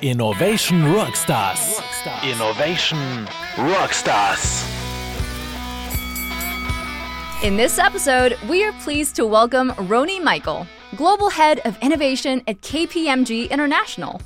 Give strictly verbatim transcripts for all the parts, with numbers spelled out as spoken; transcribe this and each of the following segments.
Innovation Rockstars. Innovation Rockstars. In this episode, we are pleased to welcome Roni Michael, Global Head of Innovation at K P M G International.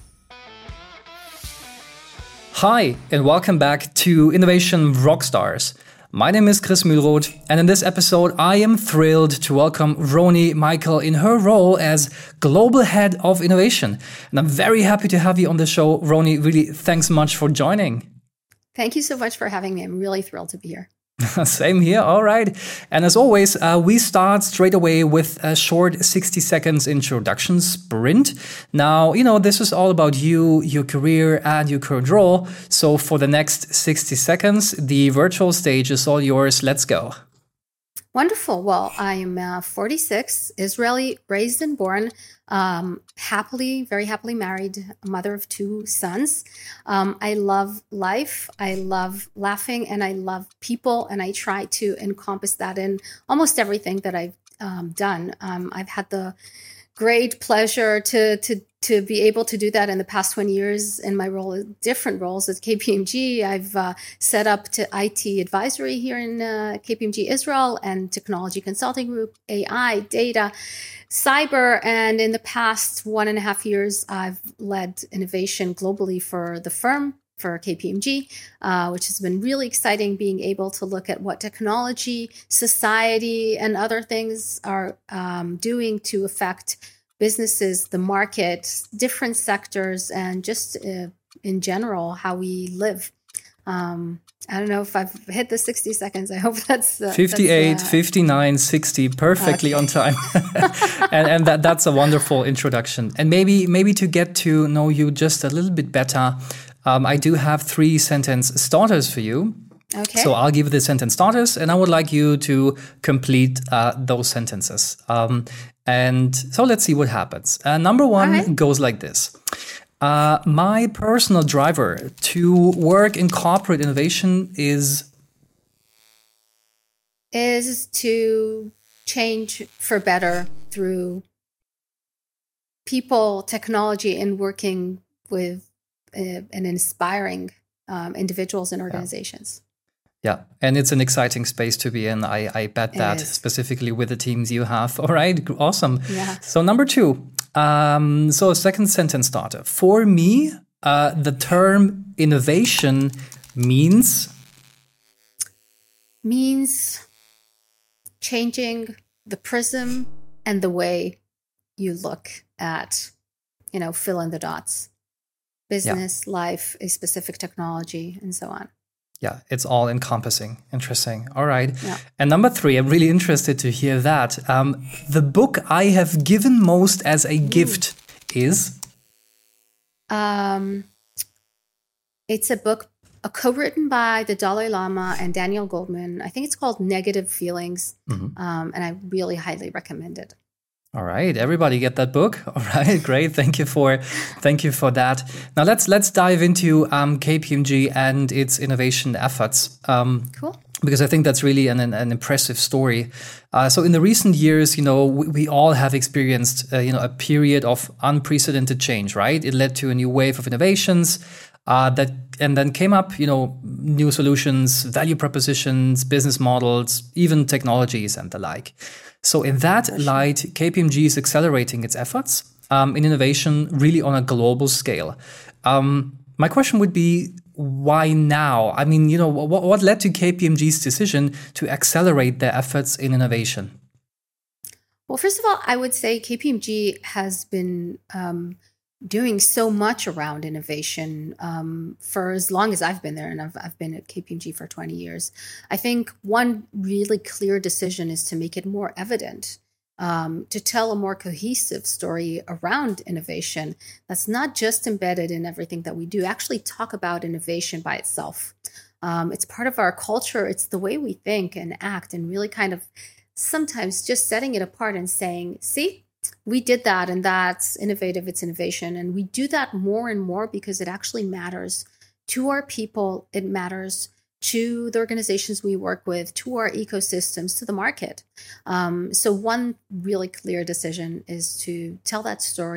Hi, and welcome back to Innovation Rockstars. My name is Chris Mühlroth, and in this episode, I am thrilled to welcome Roni Michael in her role as Global Head of Innovation. And I'm very happy to have you on the show. Roni, really, thanks much for joining. Thank you so much for having me. I'm really thrilled to be here. Same here. All right. And as always, uh, we start straight away with a short sixty seconds introduction sprint. Now, you know, this is all about you, your career, and your current role. So for the next sixty seconds, the virtual stage is all yours. Let's go. Wonderful. Well, I am uh, forty-six, Israeli, raised and born, um, happily, very happily married, a mother of two sons. Um, I love life. I love laughing, and I love people, and I try to encompass that in almost everything that I've um, done. Um, I've had the great pleasure to to to be able to do that in the past twenty years in my role, different roles at K P M G. I've uh, set up to I T advisory here in uh, K P M G Israel and technology consulting group, A I, data, cyber. And in the past one and a half years, I've led innovation globally for the firm, for K P M G, uh, which has been really exciting, being able to look at what technology, society, and other things are um, doing to affect businesses, the market, different sectors, and just uh, in general, how we live. Um, I don't know if I've hit the sixty seconds. I hope that's... Uh, fifty-eight, that's, uh, fifty-nine, sixty, perfectly okay. on time. and and that, that's a wonderful introduction. And maybe maybe to get to know you just a little bit better, um, I do have three sentence starters for you. Okay. So I'll give you the sentence starters, and I would like you to complete uh, those sentences. Um, and so let's see what happens. Uh, number one right. goes like this. Uh, my personal driver to work in corporate innovation is... Is to change for better through people, technology, and working with uh, and inspiring um, individuals and organizations. Yeah. Yeah, and it's an exciting space to be in. I, I bet It that, is. specifically with the teams you have. All right, awesome. Yeah. So number two, um, so second sentence starter. For me, uh, the term innovation means... Means changing the prism and the way you look at, you know, fill in the dots. Business, yeah. Life, a specific technology, and so on. Yeah, it's all encompassing. Interesting. All right. Yeah. And number three, I'm really interested to hear that. Um, the book I have given most as a gift is? Um, it's a book uh, co-written by the Dalai Lama and Daniel Goleman. I think it's called Negative Feelings. Mm-hmm. Um, and I really highly recommend it. All right, everybody get that book. All right, great. Thank you for, thank you for that. Now let's let's dive into um, K P M G and its innovation efforts. Um, cool. Because I think that's really an an, an impressive story. Uh, so in the recent years, you know, we, we all have experienced, uh, you know, a period of unprecedented change. Right? It led to a new wave of innovations. Uh, that and then came up, you know, new solutions, value propositions, business models, even technologies and the like. So in that light, K P M G is accelerating its efforts um, in innovation really on a global scale. Um, my question would be, why now? I mean, you know, what, what led to K P M G's decision to accelerate their efforts in innovation? Well, first of all, I would say K P M G has been um, doing so much around innovation um, for as long as I've been there, and I've, I've been at K P M G for twenty years. I think one really clear decision is to make it more evident, um, to tell a more cohesive story around innovation that's not just embedded in everything that we do, actually talk about innovation by itself. Um, it's part of our culture. It's the way we think and act, and really kind of sometimes just setting it apart and saying, see, we did that, and that's innovative, it's innovation. And we do that more and more because it actually matters to our people. It matters to the organizations we work with, to our ecosystems, to the market. Um, so one really clear decision is to tell that story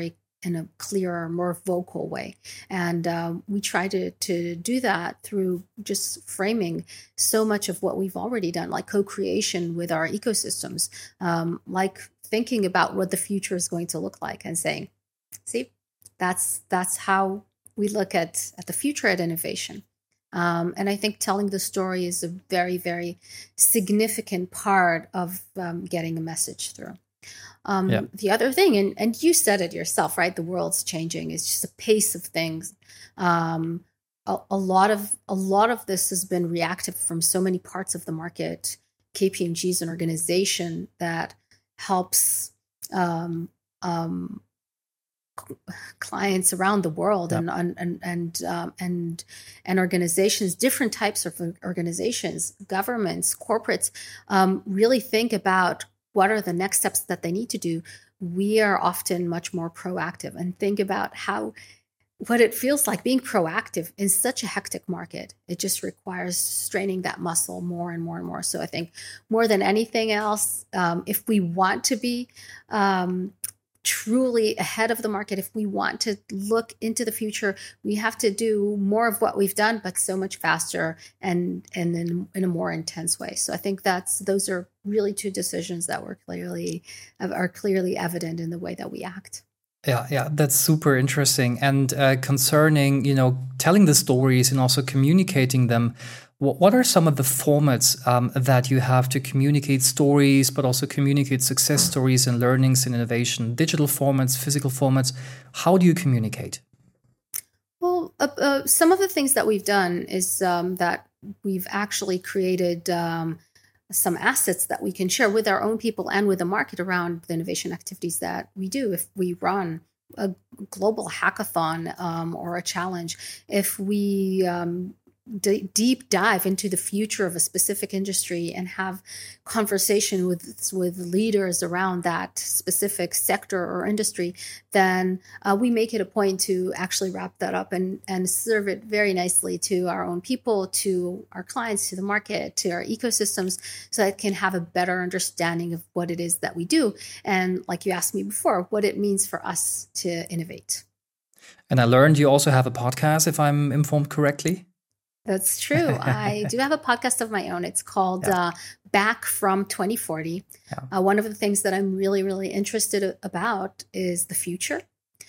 in a clearer, more vocal way. And um, we try to, to do that through just framing so much of what we've already done, like co-creation with our ecosystems, um, like thinking about what the future is going to look like and saying, see, that's that's how we look at, at the future at innovation. Um, and I think telling the story is a very, very significant part of um, getting a message through. Um, yeah. The other thing, and, and you said it yourself, right? The world's changing. It's just the pace of things. Um, a, a lot of a lot of this has been reactive from so many parts of the market. K P M G is an organization that helps um, um, clients around the world, yeah. and and and um, and and organizations, different types of organizations, governments, corporates, um, really think about what are the next steps that they need to do. We are often much more proactive and think about how, what it feels like being proactive in such a hectic market. It just requires straining that muscle more and more and more. So I think more than anything else, um, if we want to be um, truly ahead of the market, if we want to look into the future, we have to do more of what we've done, but so much faster and and in, in a more intense way. So I think that's those are really two decisions that were clearly are clearly evident in the way that we act. Yeah, yeah, that's super interesting. And uh, concerning, you know, telling the stories and also communicating them, what, what are some of the formats um, that you have to communicate stories, but also communicate success stories and learnings and innovation? Digital formats, physical formats, how do you communicate? Well, uh, uh, some of the things that we've done is um, that we've actually created um, some assets that we can share with our own people and with the market around the innovation activities that we do. If we run a global hackathon um, or a challenge, if we um, d- deep dive into the future of a specific industry and have conversation with with leaders around that specific sector or industry, then uh, we make it a point to actually wrap that up and, and serve it very nicely to our own people, to our clients, to the market, to our ecosystems, so that it can have a better understanding of what it is that we do. And like you asked me before, what it means for us to innovate. And I learned you also have a podcast, if I'm informed correctly. That's true. I do have a podcast of my own. It's called yeah. uh, Back from twenty forty. Yeah. Uh, one of the things that I'm really, really interested about is the future.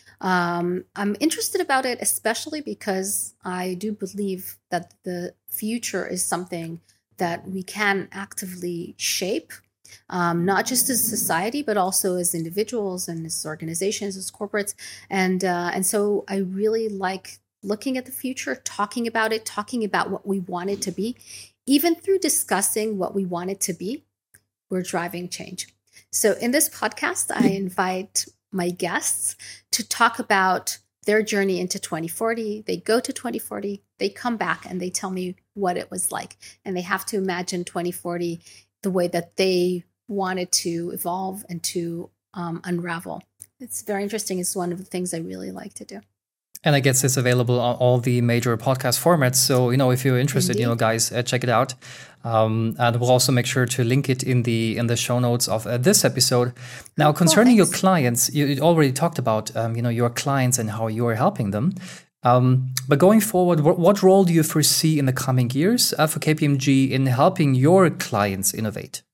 Um, I'm interested about it, especially because I do believe that the future is something that we can actively shape, um, not just as society, but also as individuals and as organizations, as corporates. And uh, and so I really like looking at the future, talking about it, talking about what we want it to be. Even through discussing what we want it to be, we're driving change. So in this podcast, I invite my guests to talk about their journey into twenty forty. They go to twenty forty, they come back, and they tell me what it was like. And they have to imagine twenty forty the way that they wanted to evolve and to um, unravel. It's very interesting. It's one of the things I really like to do. And I guess it's available on all the major podcast formats. So, you know, if you're interested, Indeed. you know, guys, uh, check it out. Um, and we'll also make sure to link it in the in the show notes of uh, this episode. Now, oh, concerning cool, your clients, you, you already talked about, um, you know, your clients and how you are helping them. Um, but going forward, what, what role do you foresee in the coming years uh, for K P M G in helping your clients innovate?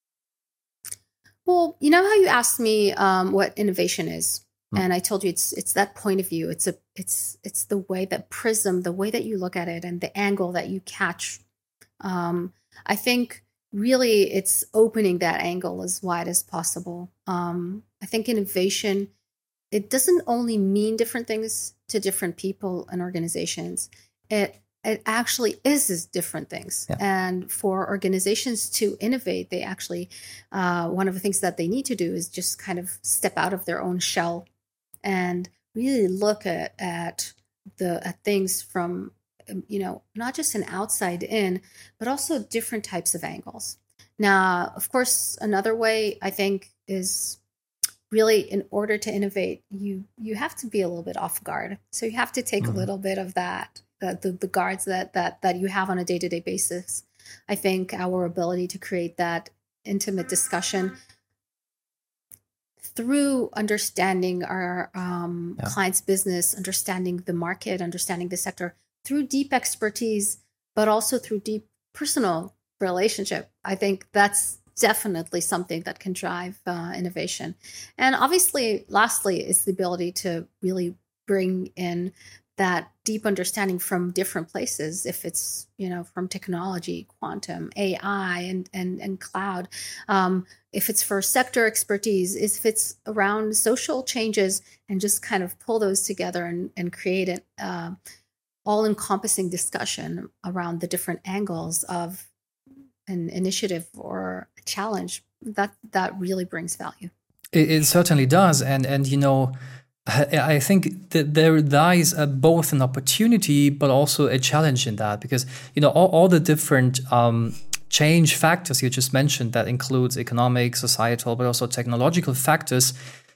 Well, you know how you asked me um, what innovation is? And I told you it's it's that point of view. It's a it's it's the way that prism, the way that you look at it, and the angle that you catch. Um, I think really it's opening that angle as wide as possible. Um, I think innovation, it doesn't only mean different things to different people and organizations. It it actually is different things. Yeah. And for organizations to innovate, they actually uh, one of the things that they need to do is just kind of step out of their own shell and really look at, at the at things from, you know, not just an outside in, but also different types of angles. Now, of course, another way I think is really in order to innovate, you you have to be a little bit off guard. So you have to take mm-hmm. a little bit of that, the, the, the guards that, that, that you have on a day-to-day basis. I think our ability to create that intimate discussion, through understanding our um, Yeah. clients' business, understanding the market, understanding the sector, through deep expertise, but also through deep personal relationship. I think that's definitely something that can drive uh, innovation. And obviously, lastly, is the ability to really bring in that deep understanding from different places, if it's, you know, from technology, quantum, A I, and and and cloud, um, if it's for sector expertise, if it's around social changes, and just kind of pull those together and, and create an uh, all-encompassing discussion around the different angles of an initiative or a challenge, that that really brings value. It, it certainly does, and and you know, I I think that there lies uh, both an opportunity but also a challenge in that, because you know all, all the different um, change factors you just mentioned, that includes economic, societal, but also technological factors.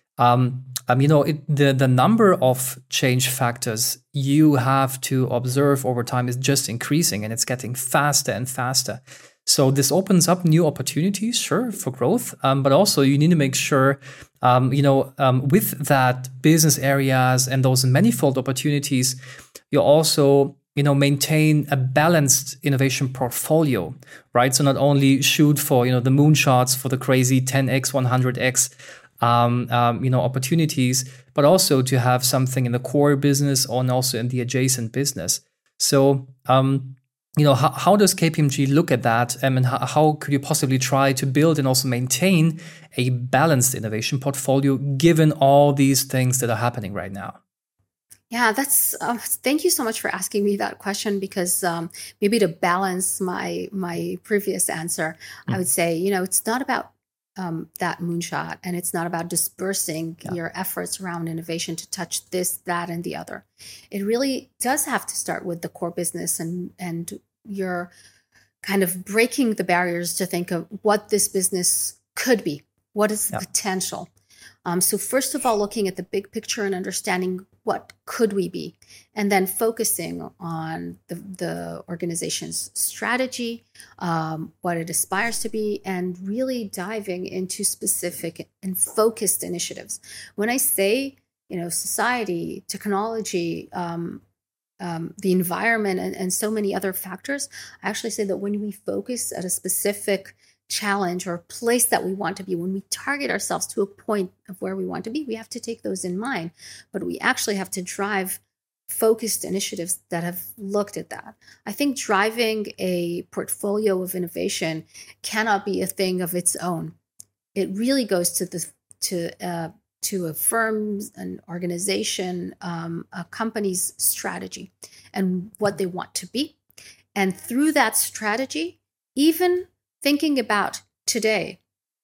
Um, um, you know, it, the the number of change factors you have to observe over time is just increasing, and it's getting faster and faster. So this opens up new opportunities, sure, for growth, um, but also you need to make sure, um, you know, um, with that business areas and those manifold opportunities, you also, you know, maintain a balanced innovation portfolio, right? So not only shoot for, you know, the moonshots for the crazy ten x, one hundred x, um, um, you know, opportunities, but also to have something in the core business and also in the adjacent business. So, um, you know, how, how does K P M G look at that? Um, and how, how could you possibly try to build and also maintain a balanced innovation portfolio given all these things that are happening right now? Yeah, that's. Uh, thank you so much for asking me that question, because um, maybe to balance my my previous answer, mm. I would say, you know, it's not about um, that moonshot, and it's not about dispersing yeah. your efforts around innovation to touch this, that, and the other. It really does have to start with the core business, and and you're kind of breaking the barriers to think of what this business could be. What is the yeah. potential? Um, so first of all, looking at the big picture and understanding what could we be, and then focusing on the, the organization's strategy, um, what it aspires to be, and really diving into specific and focused initiatives. When I say, you know, society, technology, um, um, the environment, and, and so many other factors, I actually say that when we focus at a specific challenge or place that we want to be, when we target ourselves to a point of where we want to be, we have to take those in mind. But we actually have to drive focused initiatives that have looked at that. I think driving a portfolio of innovation cannot be a thing of its own. It really goes to the to uh, to a firm's, an organization, um, a company's strategy and what they want to be. And through that strategy, even thinking about today,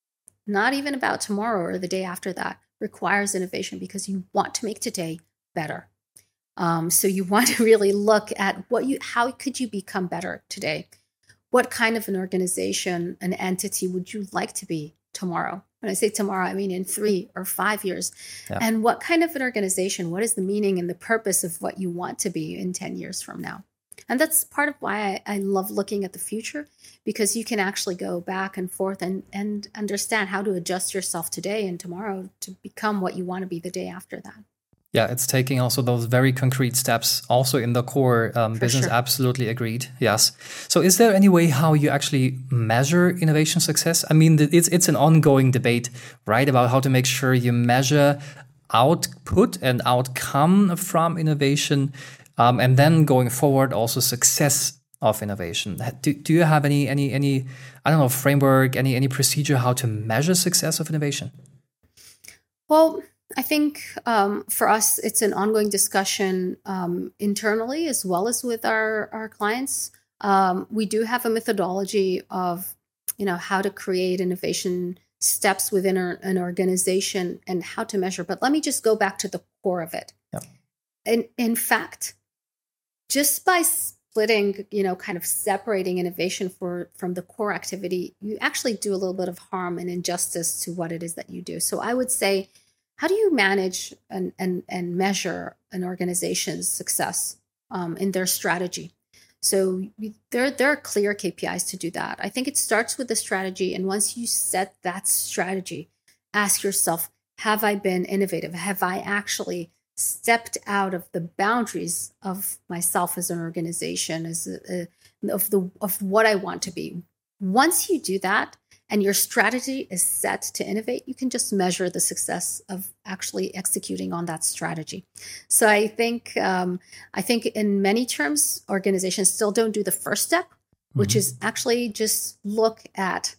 not even about tomorrow or the day after that, requires innovation, because you want to make today better. Um, so you want to really look at what you, how could you become better today? What kind of an organization, an entity would you like to be tomorrow? When I say tomorrow, I mean in three or five years. Yeah. And what kind of an organization, what is the meaning and the purpose of what you want to be in ten years from now? And that's part of why I, I love looking at the future, because you can actually go back and forth and, and understand how to adjust yourself today and tomorrow to become what you want to be the day after that. Yeah, it's taking also those very concrete steps also in the core um, business. Sure. Absolutely agreed. Yes. So is there any way how you actually measure innovation success? I mean, it's it's an ongoing debate, right, about how to make sure you measure output and outcome from innovation. Um, and then going forward, also success of innovation. Do, do you have any any any I don't know framework, any any procedure how to measure success of innovation? Well, I think um, for us, it's an ongoing discussion um, internally as well as with our our clients. Um, we do have a methodology of, you know, how to create innovation steps within our, an organization and how to measure. But let me just go back to the core of it. Yep. In in fact, just by splitting, you know, kind of separating innovation for, from the core activity, you actually do a little bit of harm and injustice to what it is that you do. So I would say, how do you manage and and, and measure an organization's success um, in their strategy? So we, there, there are clear K P Is to do that. I think it starts with the strategy. And once you set that strategy, ask yourself, have I been innovative? Have I actually stepped out of the boundaries of myself as an organization, as a, a, of the of what I want to be? Once you do that, and your strategy is set to innovate, you can just measure the success of actually executing on that strategy. So I think um, I think in many terms, organizations still don't do the first step, mm-hmm. which is actually just look at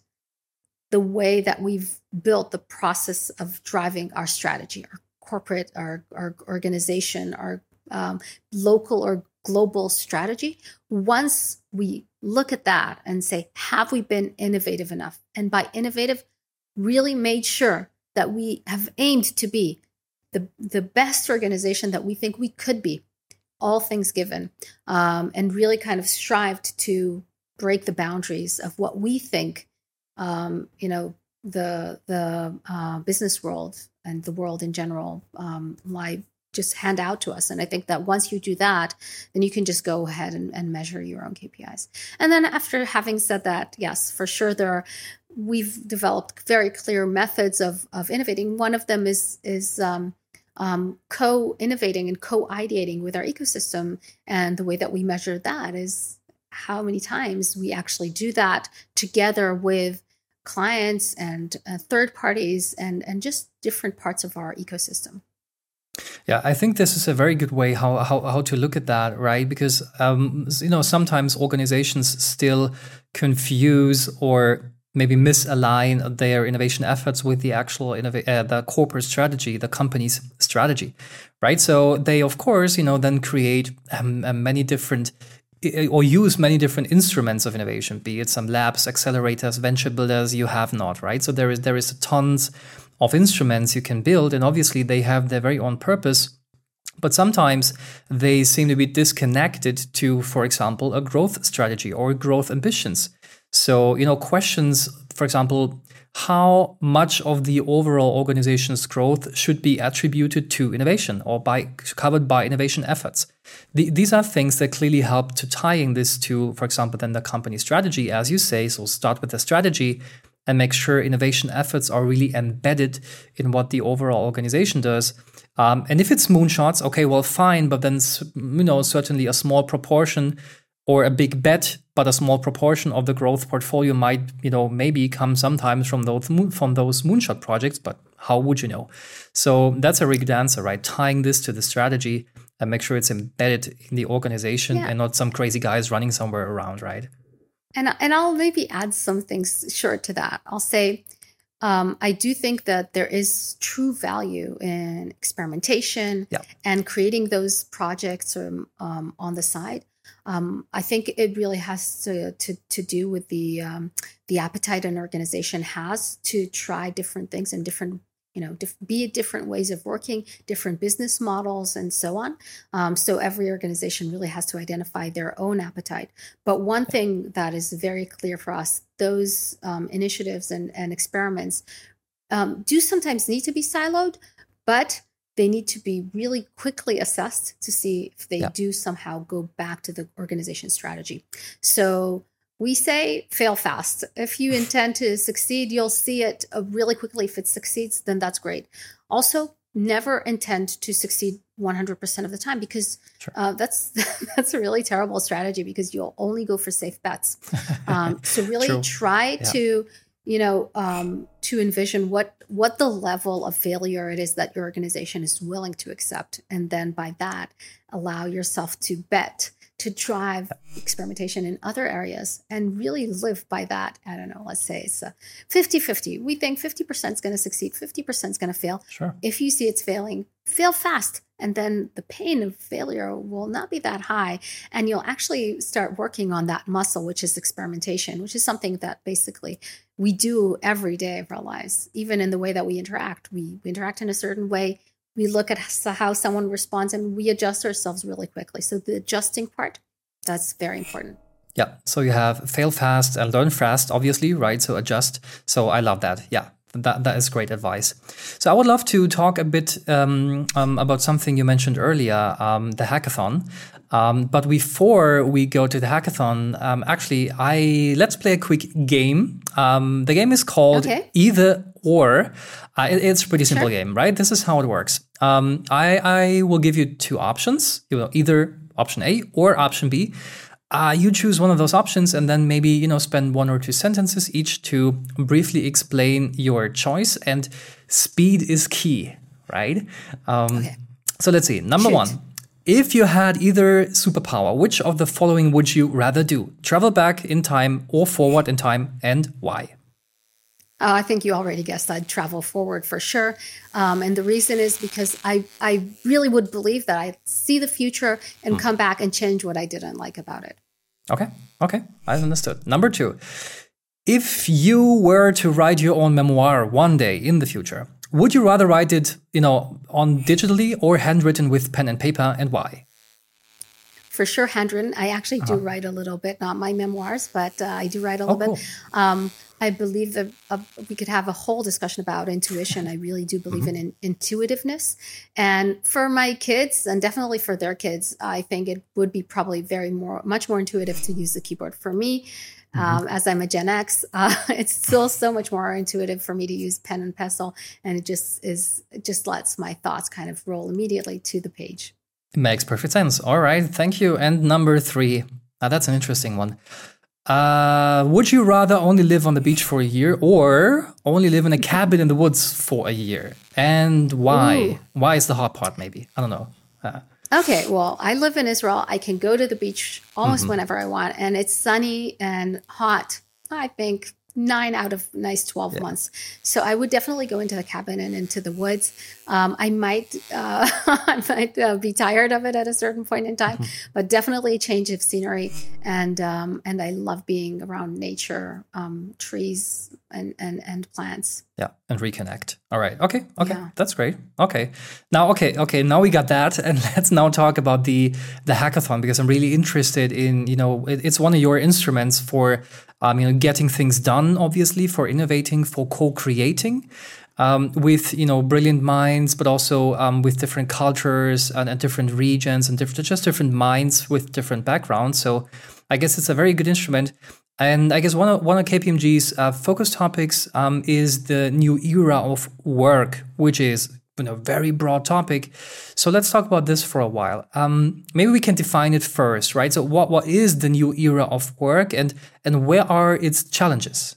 the way that we've built the process of driving our strategy, our corporate, our, our organization, our um, local or global strategy. Once we look at that and say, have we been innovative enough? And by innovative, really made sure that we have aimed to be the, the best organization that we think we could be, all things given, um, and really kind of strived to break the boundaries of what we think, um, you know, the the uh, business world and the world in general um, lie just hand out to us. And I think that once you do that, then you can just go ahead and, and measure your own K P Is. And then after having said that, yes, for sure, there are, we've developed very clear methods of, of innovating. One of them is, is um, um, co-innovating and co-ideating with our ecosystem. And the way that we measure that is how many times we actually do that together with clients and uh, third parties and, and just different parts of our ecosystem. Yeah, I think this is a very good way how how, how to look at that, right? Because um, you know, sometimes organizations still confuse or maybe misalign their innovation efforts with the actual innova- uh, the corporate strategy, the company's strategy, right? So they, of course, you know, then create um, uh, many different or use many different instruments of innovation, be it some labs, accelerators, venture builders. You have not, right? So there is there is tons of instruments you can build, and obviously they have their very own purpose, but sometimes they seem to be disconnected to, for example, a growth strategy or growth ambitions. So, you know, questions, for example, how much of the overall organization's growth should be attributed to innovation or by covered by innovation efforts. The, these are things that clearly help to tying this to, for example, then the company strategy, as you say. So start with the strategy and make sure innovation efforts are really embedded in what the overall organization does. Um, and if it's moonshots, okay, well, fine, but then, you know, certainly a small proportion or a big bet, but a small proportion of the growth portfolio might, you know, maybe come sometimes from those from those moonshot projects, but how would you know? So that's a really good answer, right? Tying this to the strategy and make sure it's embedded in the organization yeah. and not some crazy guys running somewhere around, right? And and I'll maybe add some things short to that. I'll say um, I do think that there is true value in experimentation yeah. and creating those projects um, um, on the side. Um, I think it really has to to, to do with the um, the appetite an organization has to try different things and different, you know, dif- be it different ways of working, different business models, and so on. Um, so every organization really has to identify their own appetite. But one thing that is very clear for us, those um, initiatives and, and experiments um, do sometimes need to be siloed, but they need to be really quickly assessed to see if they yeah. do somehow go back to the organization strategy. So we say fail fast. If you intend to succeed, you'll see it really quickly. If it succeeds, then that's great. Also, never intend to succeed one hundred percent of the time, because sure. uh, that's that's a really terrible strategy, because you'll only go for safe bets. Um, so really True. try yeah. to, you know, um, to envision what what the level of failure it is that your organization is willing to accept. And then by that, allow yourself to bet, to drive experimentation in other areas and really live by that. I don't know, let's say it's a fifty-fifty. We think fifty percent is going to succeed, fifty percent is going to fail. Sure. If you see it's failing, fail fast. And then the pain of failure will not be that high. And you'll actually start working on that muscle, which is experimentation, which is something that basically we do every day of our lives. Even in the way that we interact, we interact in a certain way. We look at how someone responds and we adjust ourselves really quickly. So the adjusting part, that's very important. Yeah. So you have fail fast and learn fast, obviously, right? So adjust. So I love that. Yeah. That that is great advice. So I would love to talk a bit um, um, about something you mentioned earlier, um, the hackathon. Um, but before we go to the hackathon, um, actually, I let's play a quick game. Um, the game is called okay. Either or uh, it, it's a pretty simple Sure. game, right? This is how it works. Um, I, I will give you two options, you know, either option A or option B. Uh, you choose one of those options and then maybe, you know, spend one or two sentences each to briefly explain your choice. And speed is key, right? Um, Okay. So let's see. Number Shoot. one, if you had either superpower, which of the following would you rather do? Travel back in time or forward in time, and why? Uh, I think you already guessed I'd travel forward for sure. Um, and the reason is because I, I really would believe that I see the future and come back and change what I didn't like about it. Okay, okay, I understood. Number two, if you were to write your own memoir one day in the future, would you rather write it, you know, on digitally or handwritten with pen and paper, and why? For sure, handwritten. I actually do write a little bit, not my memoirs, but uh, I do write a Oh, little cool. bit. Um, I believe that uh, we could have a whole discussion about intuition. I really do believe in, in intuitiveness. And for my kids, and definitely for their kids, I think it would be probably very more, much more intuitive to use the keyboard. For me, um, as I'm a Gen X, uh, it's still so much more intuitive for me to use pen and pencil, and it just is, it just lets my thoughts kind of roll immediately to the page. It makes perfect sense. All right, thank you. And number three, now that's an interesting one. Uh, would you rather only live on the beach for a year or only live in a cabin in the woods for a year? And why? Ooh. Why is the hard part, maybe? I don't know. Uh, Okay, well, I live in Israel. I can go to the beach almost whenever I want, and it's sunny and hot. I think nine out of nice twelve months. So I would definitely go into the cabin and into the woods. Um, I might, uh, I might uh, be tired of it at a certain point in time, but definitely a change of scenery. And um, and I love being around nature, um, trees and and and plants. Yeah, and reconnect. All right. Okay. Okay. Yeah. That's great. Okay. Now, okay. Okay. Now we got that, and let's now talk about the the hackathon, because I'm really interested in, you know, it, it's one of your instruments for, um, you know, getting things done. Obviously, for innovating, for co-creating. Um, with, you know, brilliant minds, but also um, with different cultures and, and different regions and different, just different minds with different backgrounds. So I guess it's a very good instrument. And I guess one of one of K P M G's uh, focus topics um, is the new era of work, which is, you know, a very broad topic. So let's talk about this for a while. Um, maybe we can define it first, right? So what what is the new era of work, and and where are its challenges?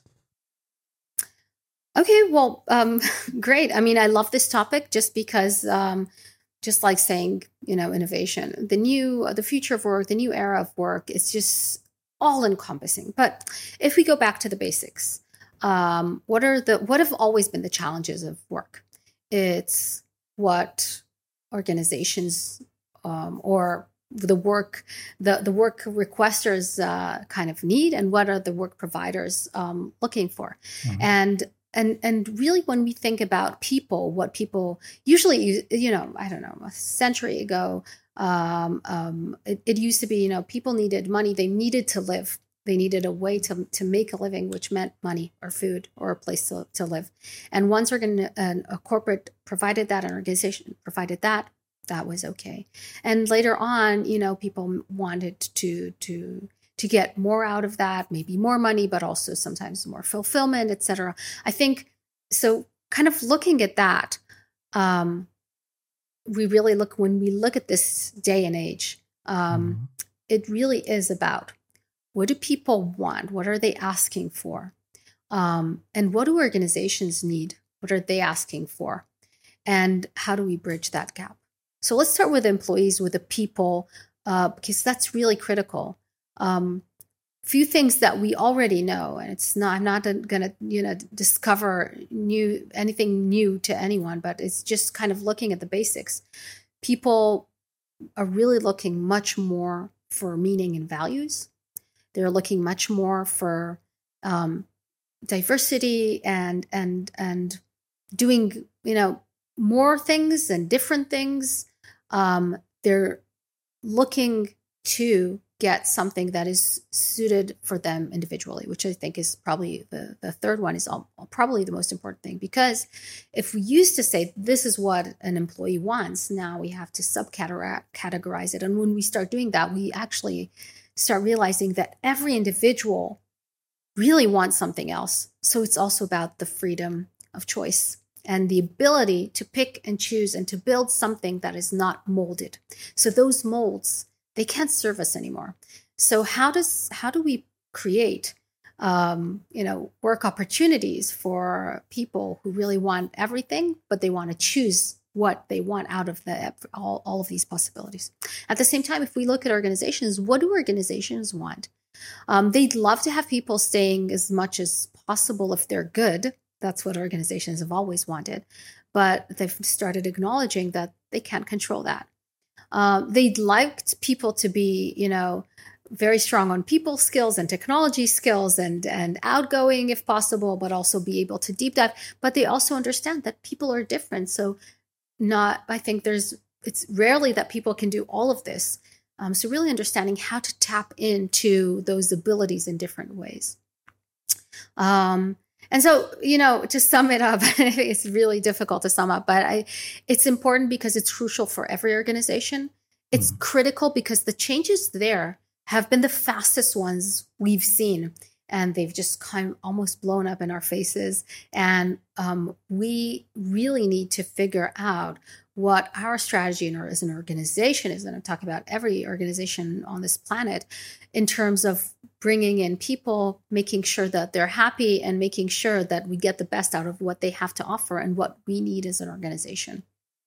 Okay, well, um, great. I mean, I love this topic just because, um, just like saying, you know, innovation, the new, the future of work, the new era of work is just all encompassing. But if we go back to the basics, um, what are the, what have always been the challenges of work? It's what organizations um, or the work, the, the work requesters uh, kind of need, and what are the work providers um, looking for? Mm-hmm. And And and really, when we think about people, what people usually, you know, I don't know, a century ago, um, um, it, it used to be, you know, people needed money. They needed to live. They needed a way to to make a living, which meant money or food or a place to, to live. And once organ, uh, a corporate provided that, an organization provided that, that was okay. And later on, you know, people wanted to to to get more out of that, maybe more money, but also sometimes more fulfillment, et cetera. I think, so kind of looking at that, um, we really look, when we look at this day and age, um, mm-hmm. it really is about, what do people want? What are they asking for? Um, and what do organizations need? What are they asking for? And how do we bridge that gap? So let's start with employees, with the people, uh, because that's really critical. Um, few things that we already know, and it's not, I'm not going to, you know, discover new, anything new to anyone, but it's just kind of looking at the basics. People are really looking much more for meaning and values. They're looking much more for um, diversity and, and, and doing, you know, more things and different things. Um, they're looking to get something that is suited for them individually, which I think is probably the, the third one is all, probably the most important thing. Because if we used to say this is what an employee wants, now we have to subcategorize it. And when we start doing that, we actually start realizing that every individual really wants something else. So it's also about the freedom of choice and the ability to pick and choose and to build something that is not molded. So those molds, they can't serve us anymore. So how does how do we create um, you know, work opportunities for people who really want everything, but they want to choose what they want out of the all, all of these possibilities. At the same time, if we look at organizations, what do organizations want? Um, they'd love to have people staying as much as possible if they're good. That's what organizations have always wanted. But they've started acknowledging that they can't control that. Um, they'd like people to be, you know, very strong on people skills and technology skills and, and outgoing if possible, but also be able to deep dive. But they also understand that people are different. So not, I think there's, it's rarely that people can do all of this. Um, so really understanding how to tap into those abilities in different ways. Um, and so, you know, to sum it up, it's really difficult to sum up, but I, it's important because it's crucial for every organization. It's mm-hmm. critical because the changes there have been the fastest ones we've seen. And they've just kind of almost blown up in our faces. And um, we really need to figure out what our strategy in our, as an organization is. And I'm talking about every organization on this planet in terms of bringing in people, making sure that they're happy and making sure that we get the best out of what they have to offer and what we need as an organization.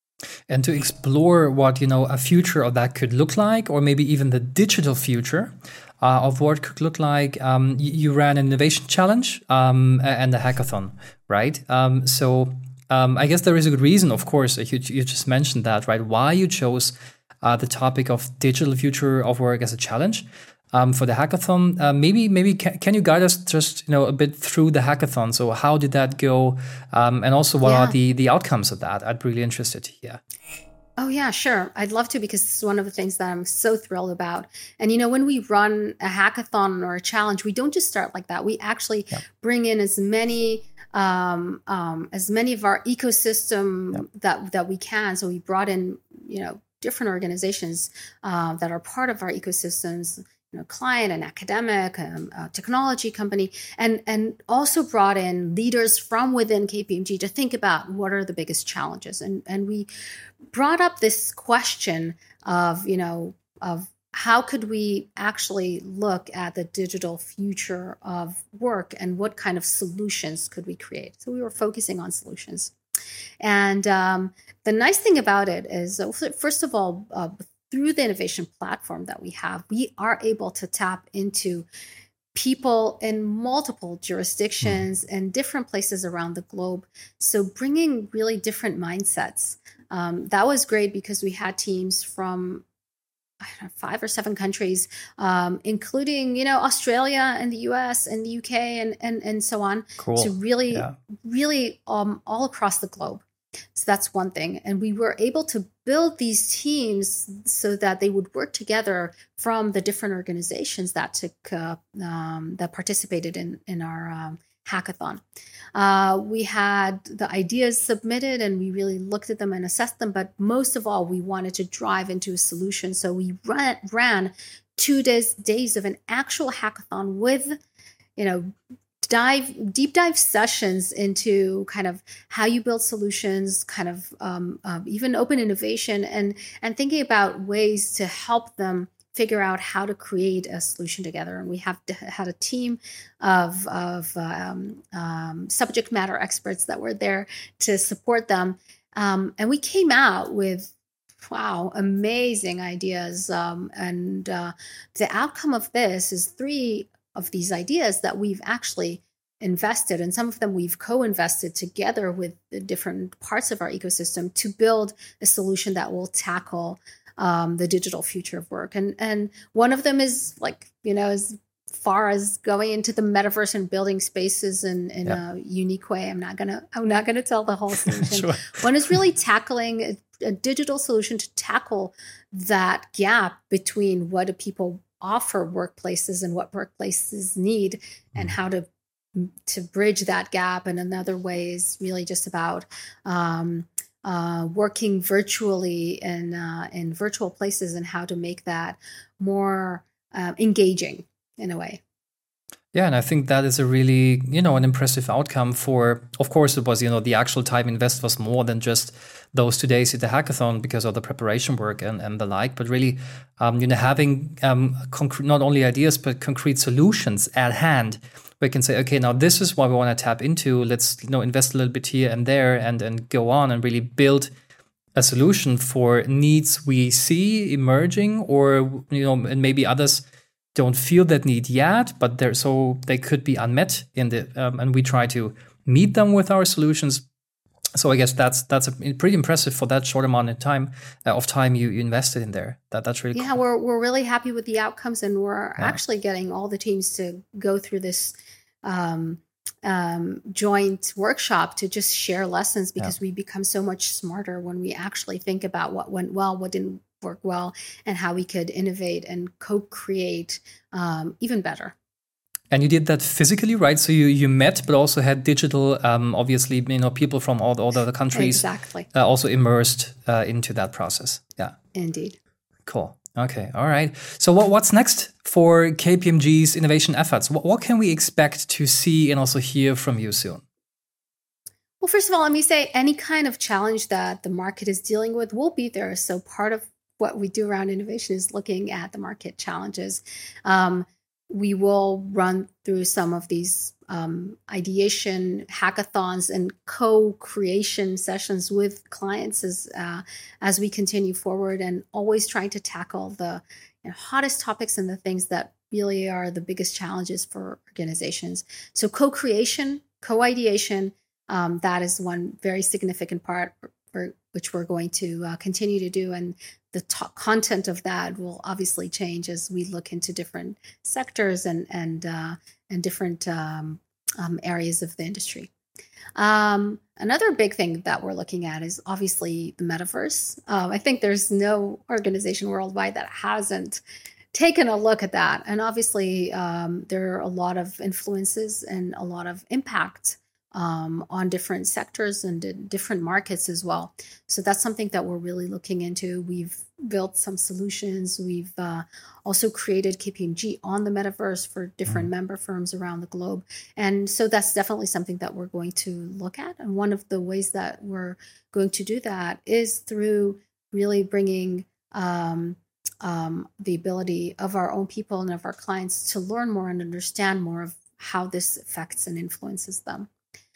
And to explore what, you know, a future of that could look like, or maybe even the digital future uh, of what it could look like, um, you, you ran an innovation challenge um, and a hackathon, right? Um, so um, I guess there is a good reason, of course, you, you just mentioned that, right? Why you chose uh, the topic of digital future of work as a challenge. Um, for the hackathon, uh, maybe maybe can, can you guide us just you know a bit through the hackathon? So how did that go, um, and also what yeah. are the the outcomes of that? I'd be really interested to hear. Oh yeah, sure. I'd love to because this is one of the things that I'm so thrilled about. And you know, when we run a hackathon or a challenge, we don't just start like that. We actually yeah. bring in as many um, um, as many of our ecosystem yeah. that that we can. So we brought in you know different organizations uh, that are part of our ecosystems. You know, client and academic, um, uh, technology company, and and also brought in leaders from within K P M G to think about what are the biggest challenges, and and we brought up this question of you know of how could we actually look at the digital future of work and what kind of solutions could we create. So we were focusing on solutions, and um, the nice thing about it is, first of all. Uh, Through the innovation platform that we have, we are able to tap into people in multiple jurisdictions mm. and different places around the globe. So bringing really different mindsets. Um, that was great because we had teams from I don't know, five or seven countries, um, including, you know, Australia and the U S and the U K and and, and so on. Cool. So really, yeah. really um, all across the globe. So that's one thing. And we were able to build these teams so that they would work together from the different organizations that took uh, um, that participated in, in our um, hackathon. Uh, we had the ideas submitted and we really looked at them and assessed them. But most of all, we wanted to drive into a solution. So we ran, ran two days, days of an actual hackathon with, you know, dive deep dive sessions into kind of how you build solutions, kind of um, um, even open innovation, and and thinking about ways to help them figure out how to create a solution together. And we have to, had a team of of um, um, subject matter experts that were there to support them, um, and we came out with. Wow, amazing ideas. Um, and uh, the outcome of this is three of these ideas that we've actually invested, and some of them we've co-invested together with the different parts of our ecosystem to build a solution that will tackle um, the digital future of work. And and one of them is like, you know, as far as going into the metaverse and building spaces in, in yeah. a unique way. I'm not gonna I'm not gonna tell the whole solution. Sure. One is really tackling a, a digital solution to tackle that gap between what do people offer workplaces and what workplaces need, and how to to bridge that gap. And another way is really just about um, uh, working virtually in uh, in virtual places and how to make that more uh, engaging in a way. Yeah, and I think that is a really, you know, an impressive outcome for, of course, it was, you know, the actual time invest was more than just those two days at the hackathon because of the preparation work and, and the like, but really, um, you know, having um, concrete, not only ideas, but concrete solutions at hand. We can say, okay, now this is what we want to tap into. Let's, you know, invest a little bit here and there and, and go on and really build a solution for needs we see emerging, or, you know, and maybe others don't feel that need yet, but they're so they could be unmet in the um, and we try to meet them with our solutions. So I guess that's that's a, pretty impressive for that short amount of time uh, of time you, you invested in there. That that's really yeah. cool. We're we're really happy with the outcomes, and we're Yeah. actually getting all the teams to go through this um, um, joint workshop to just share lessons, because we become so much smarter when we actually think about what went well, what didn't work well, and how we could innovate and co-create um, even better. And you did that physically, right? So you, you met, but also had digital, um, obviously, you know, people from all the, all the other countries Exactly. uh, also immersed uh, into that process. Yeah. Indeed. Cool. Okay. All right. So what, what's next for K P M G's innovation efforts? What, what can we expect to see and also hear from you soon? Well, first of all, let me say any kind of challenge that the market is dealing with will be there. So part of what we do around innovation is looking at the market challenges. Um, we will run through some of these um, ideation hackathons and co-creation sessions with clients as uh, as we continue forward, and always trying to tackle the you know, hottest topics and the things that really are the biggest challenges for organizations. So co-creation, co-ideation, um, that is one very significant part for, which we're going to uh, continue to do. And the t- content of that will obviously change as we look into different sectors and and uh, and different um, um, areas of the industry. Um, another big thing that we're looking at is obviously the metaverse. Um, I think there's no organization worldwide that hasn't taken a look at that. And obviously, um, there are a lot of influences and a lot of impact Um, on different sectors and different markets as well. So that's something that we're really looking into. We've built some solutions. We've uh, also created K P M G on the metaverse for different mm-hmm. member firms around the globe. And so that's definitely something that we're going to look at. And one of the ways that we're going to do that is through really bringing um, um, the ability of our own people and of our clients to learn more and understand more of how this affects and influences them.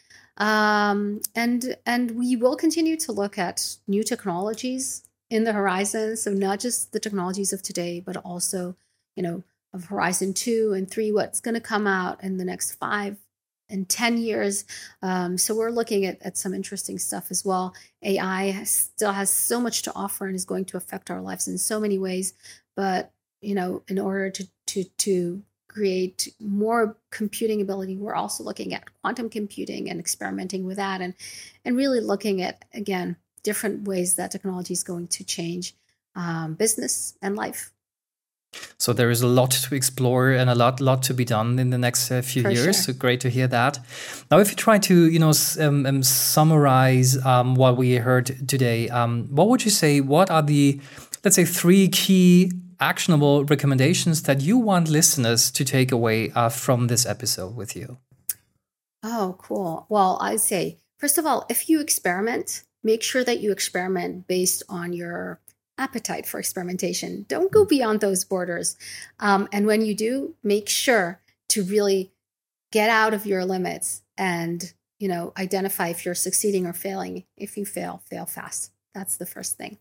Um, and and we will continue to look at new technologies in the horizon. So not just the technologies of today, but also, you know, of Horizon two and three, what's going to come out in the next five and ten years. Um, so we're looking at, at some interesting stuff as well. A I has, still has so much to offer and is going to affect our lives in so many ways. But, you know, in order to to to create more computing ability, we're also looking at quantum computing and experimenting with that, and and really looking at, again, different ways that technology is going to change um, business and life. So there is a lot to explore and a lot lot to be done in the next uh, few For years. sure. So great to hear that. Now, if you try to, you know, um, um, summarize um, what we heard today, um, what would you say? What are the, let's say, three key actionable recommendations that you want listeners to take away uh, from this episode with you? Oh, cool. Well, I'd say, first of all, if you experiment, make sure that you experiment based on your appetite for experimentation. Don't go beyond those borders. Um, and when you do, make sure to really get out of your limits and, you know, identify if you're succeeding or failing. If you fail, fail fast. That's the first thing.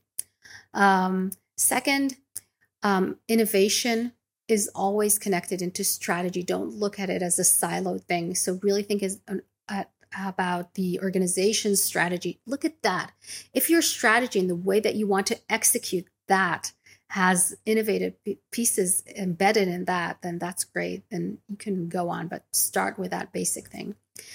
Um, second, Um, innovation is always connected into strategy. Don't look at it as a siloed thing. So really think as, uh, about the organization's strategy. Look at that. If your strategy and the way that you want to execute that has innovative pieces embedded in that, then that's great. Then you can go on, but start with that basic thing.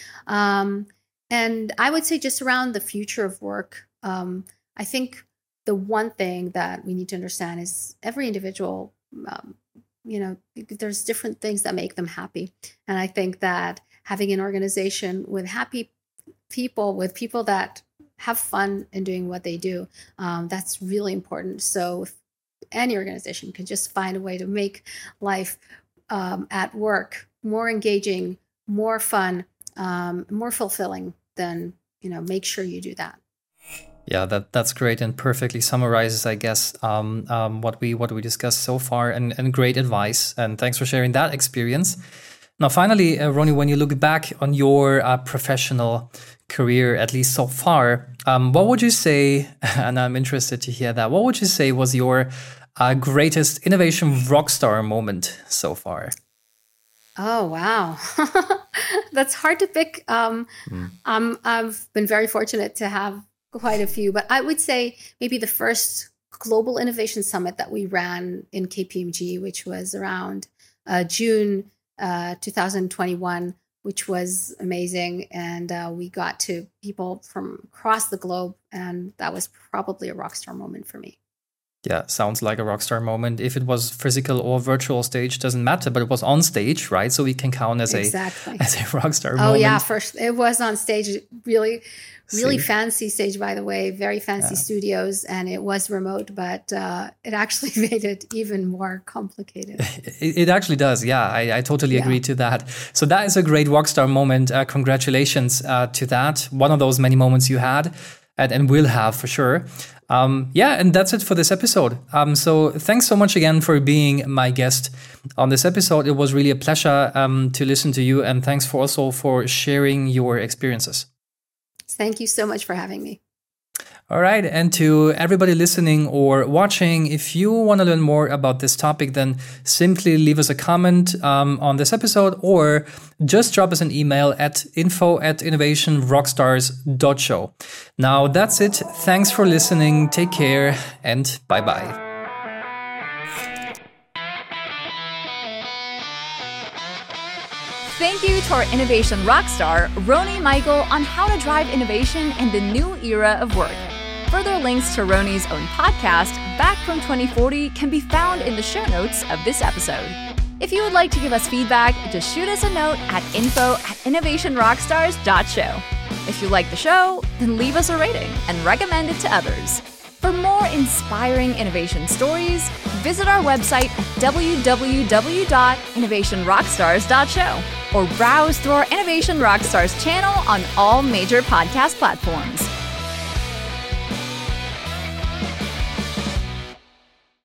Um, and I would say just around the future of work, um, I think the one thing that we need to understand is every individual, um, you know, there's different things that make them happy. And I think that having an organization with happy people, with people that have fun in doing what they do, um, that's really important. So if any organization can just find a way to make life um, at work more engaging, more fun, um, more fulfilling, then, you know, make sure you do that. Yeah, that that's great and perfectly summarizes, I guess, um, um, what we what we discussed so far, and, and great advice. And thanks for sharing that experience. Now, finally, uh, Roni, when you look back on your uh, professional career, at least so far, um, what would you say, and I'm interested to hear that, what would you say was your uh, greatest innovation rockstar moment so far? Oh, wow. That's hard to pick. Um, mm. um, I've been very fortunate to have quite a few, but I would say maybe the first Global Innovation Summit that we ran in K P M G, which was around uh, June uh, two thousand twenty-one, which was amazing. And uh, we got to people from across the globe, and that was probably a rockstar moment for me. Yeah, sounds like a rockstar moment. If it was physical or virtual stage, doesn't matter, but it was on stage, right? So we can count as exactly. a as a rockstar oh, moment. Oh yeah, first it was on stage, really, really See? fancy stage, by the way, very fancy yeah. studios, and it was remote, but uh, it actually made it even more complicated. It, it actually does, yeah. I, I totally yeah. agree to that. So that is a great rockstar moment. Uh, congratulations uh, to that. One of those many moments you had, and, and will have for sure. Um, yeah, and that's it for this episode. Um, so thanks so much again for being my guest on this episode. It was really a pleasure um, to listen to you, and thanks for also for sharing your experiences. Thank you so much for having me. All right. And to everybody listening or watching, if you want to learn more about this topic, then simply leave us a comment um, on this episode, or just drop us an email at info at innovation rockstars dot show. Now that's it. Thanks for listening. Take care and bye-bye. Thank you to our innovation rockstar, Roni Michael, on how to drive innovation in the new era of work. Further links to Roni's own podcast, Back from twenty forty, can be found in the show notes of this episode. If you would like to give us feedback, just shoot us a note at info at innovation rockstars dot show. If you like the show, then leave us a rating and recommend it to others. For more inspiring innovation stories, visit our website at w w w dot innovation rockstars dot show or browse through our Innovation Rockstars channel on all major podcast platforms.